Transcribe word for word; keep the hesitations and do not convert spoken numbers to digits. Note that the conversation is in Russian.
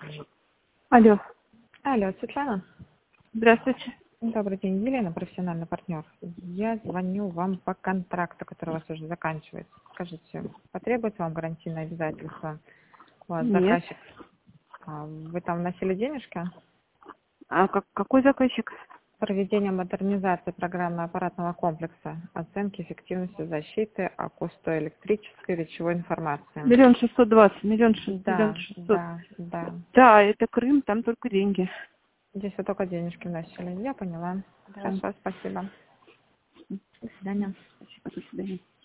Алло. Алло, Светлана. Здравствуйте. Добрый день, Елена, профессиональный партнер. Я звоню вам по контракту, который у вас уже заканчивается. Скажите, потребуется вам гарантийное обязательство? У вас Нет. заказчик. А Вы там вносили денежки? А как, какой заказчик? Проведение модернизации программно-аппаратного комплекса, оценки эффективности защиты, акустоэлектрической и речевой информации. Миллион шестьсот двадцать, миллион шесть, миллион Да, шестьсот. да, да. Да, это Крым, там только деньги. Здесь вы только денежки вносили. Я поняла. Да. Хорошо, спасибо. До свидания. Спасибо, до свидания.